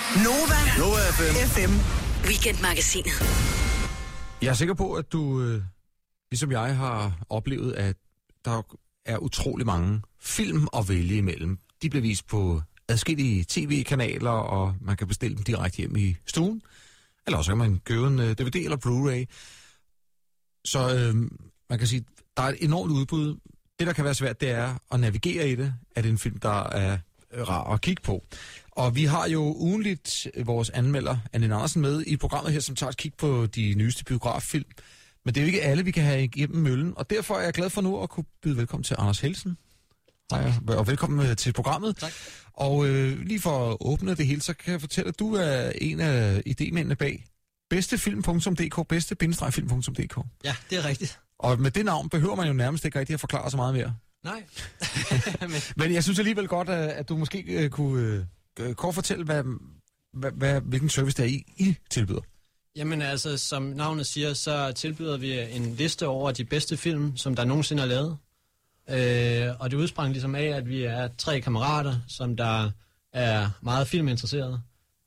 Nova FM. Weekendmagasinet. Jeg er sikker på, at du, ligesom jeg, har oplevet, at der er utrolig mange film at vælge imellem. De bliver vist på adskillige tv-kanaler, og man kan bestille dem direkte hjem i stuen. Eller også kan man købe en DVD eller Blu-ray. Så man kan sige, der er et enormt udbud. Det, der kan være svært, det er at navigere i det. Er det en film, der er rar at kigge på? Og vi har jo ugenligt vores anmelder, Anne Andersen, med i programmet her, som tager et kig på de nyeste biograffilm. Men det er jo ikke alle, vi kan have igennem møllen. Og derfor er jeg glad for nu at kunne byde velkommen til Anders Helsen. Hej, og velkommen til programmet. Tak. Og lige for at åbne det hele, så kan jeg fortælle, at du er en af idémændene bag bedstefilm.dk, bedste-film.dk. Ja, det er rigtigt. Og med det navn behøver man jo nærmest ikke rigtig at forklare så meget mere. Nej. Men jeg synes alligevel godt, at du måske kunne kort fortælle, hvilken service det er, I tilbyder. Jamen altså, som navnet siger, så tilbyder vi en liste over de bedste film, som der nogensinde er lavet. Og det udsprang ligesom af, at vi er 3 kammerater, som der er meget filminteresserede.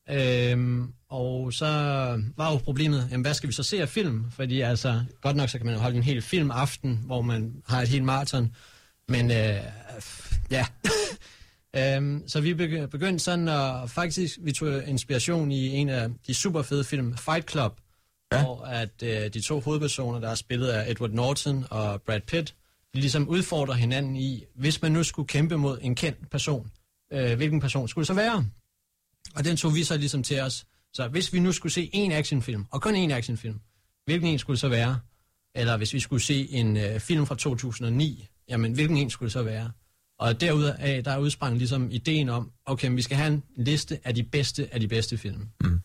Og så var jo problemet, jamen, hvad skal vi så se af film? Fordi altså, godt nok så kan man jo holde en hel filmaften, hvor man har et helt maraton. Men ja... Så vi begyndte sådan, og faktisk vi tog inspiration i en af de super fede film, Fight Club, ja. Hvor at de 2 hovedpersoner, der er spillet af Edward Norton og Brad Pitt, de ligesom udfordrer hinanden i, hvis man nu skulle kæmpe mod en kendt person, hvilken person skulle det så være? Og den tog vi så ligesom til os. Så hvis vi nu skulle se en actionfilm, og kun en actionfilm, hvilken en skulle det så være? Eller hvis vi skulle se en film fra 2009, jamen hvilken en skulle det så være? Og derudaf, der er udsprang ligesom ideen om, okay, vi skal have en liste af de bedste film. Mm.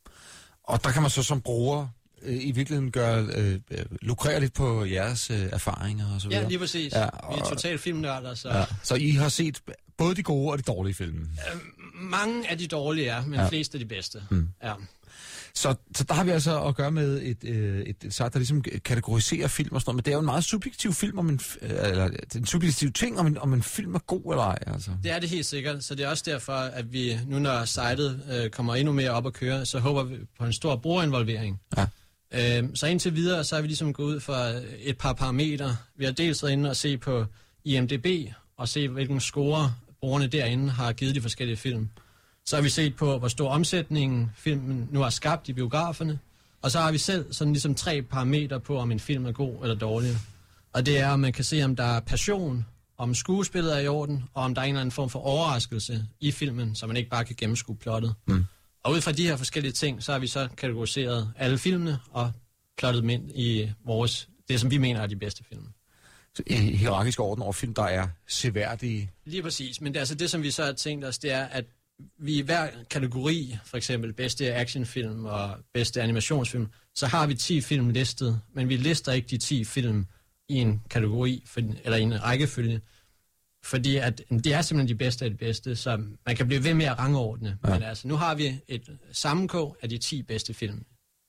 Og der kan man så som bruger i virkeligheden lukrere lidt på jeres erfaringer og så videre. Ja, lige præcis. Ja, vi er totalt filmnørder, så... Ja. Så I har set både de gode og de dårlige film? Mange af de dårlige, ja, men flest af de bedste. Mm. Ja. Så der har vi altså at gøre med et site, der ligesom kategoriserer film og sådan noget, men det er jo en meget subjektiv film, eller en subjektiv ting, om en film er god eller ej. Altså. Det er det helt sikkert, så det er også derfor, at vi nu, når sitet kommer endnu mere op at køre, så håber vi på en stor brugerinvolvering. Ja. Så indtil videre, så er vi ligesom gået ud for et par parametre. Vi har dels været inde og se på IMDb, og se hvilken score brugerne derinde har givet de forskellige film. Så har vi set på, hvor stor omsætningen filmen nu har skabt i biograferne. Og så har vi selv sådan ligesom 3 parametre på, om en film er god eller dårlig. Og det er, om man kan se, om der er passion, om skuespillet er i orden, og om der er en eller anden form for overraskelse i filmen, så man ikke bare kan gennemskue plottet. Mm. Og ud fra de her forskellige ting, så har vi så kategoriseret alle filmene og plottet dem ind i det, som vi mener er de bedste film. I hierarkisk orden over film, der er seværdige. Lige præcis, men det, altså det, som vi så har tænkt os, det er, at vi i hver kategori, for eksempel bedste actionfilm og bedste animationsfilm, så har vi 10 film listet, men vi lister ikke de 10 film i en kategori, eller i en rækkefølge, fordi at det er simpelthen de bedste af de bedste, så man kan blive ved med at rangordne. Ja. Men altså, nu har vi et sammenkog af de 10 bedste film.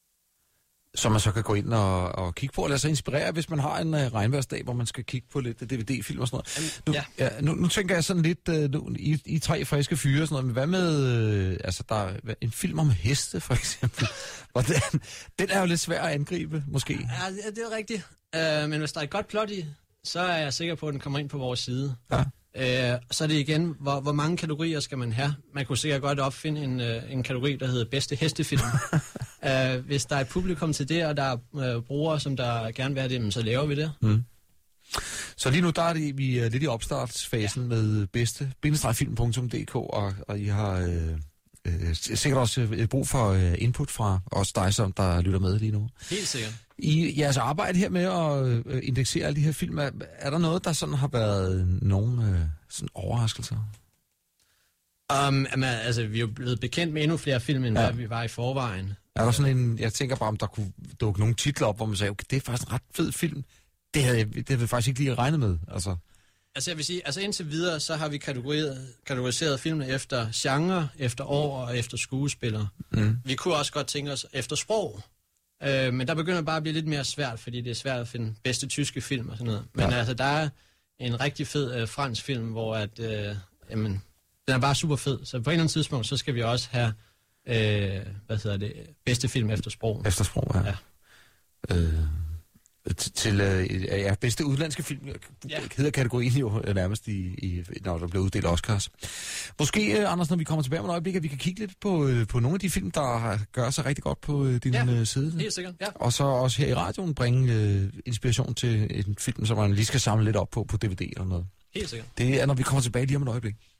Som man så kan gå ind og kigge på, og lade sig inspirere, hvis man har en regnværsdag, hvor man skal kigge på lidt DVD-film og sådan noget. Nu tænker jeg sådan lidt, I 3 friske fyre og sådan noget, men hvad med, der er en film om heste, for eksempel. Den er jo lidt svær at angribe, måske. Ja, det er rigtigt. Men hvis der er et godt plot i, så er jeg sikker på, at den kommer ind på vores side. Ja. Så er det igen, hvor mange kategorier skal man have? Man kunne sikkert godt opfinde en kategori, der hedder bedste hestefilm. Hvis der er et publikum til det, og der er brugere, som der gerne vil have det, så laver vi det. Mm. Så lige nu, der er vi lidt i opstartsfasen med bedste-film.dk, og I har sikkert også brug for input fra os dig, som der lytter med lige nu. Helt sikkert. I jeres arbejde her med at indeksere alle de her film, er der noget, der sådan har været nogle sådan overraskelser? Vi er jo blevet bekendt med endnu flere film, end hvad vi var i forvejen. Er der sådan en, jeg tænker bare, om der kunne dukke nogle titler op, hvor man sagde, okay, det er faktisk en ret fed film. Det havde jeg faktisk ikke lige regnet med, altså. Altså jeg vil sige, indtil videre, så har vi kategoriseret filmene efter genre, efter år og efter skuespillere. Mm. Vi kunne også godt tænke os efter sprog. Men der begynder bare at blive lidt mere svært, fordi det er svært at finde bedste tyske film og sådan noget. Men altså, der er en rigtig fed fransk film, hvor den er bare super fed. Så på en eller anden tidspunkt, så skal vi også have bedste film efter sprog. Efter sprog, ja. Bedste udlandske film hedder kategorien jo nærmest når der bliver uddelt Oscars. Måske, Anders, når vi kommer tilbage med et øjeblik, at vi kan kigge lidt på nogle af de film, der gør sig rigtig godt på din side. Helt sikkert, ja. Og så også her i radioen bringe inspiration til en film, som man lige skal samle lidt op på DVD eller noget. Helt sikkert. Det er, når vi kommer tilbage lige om et øjeblik.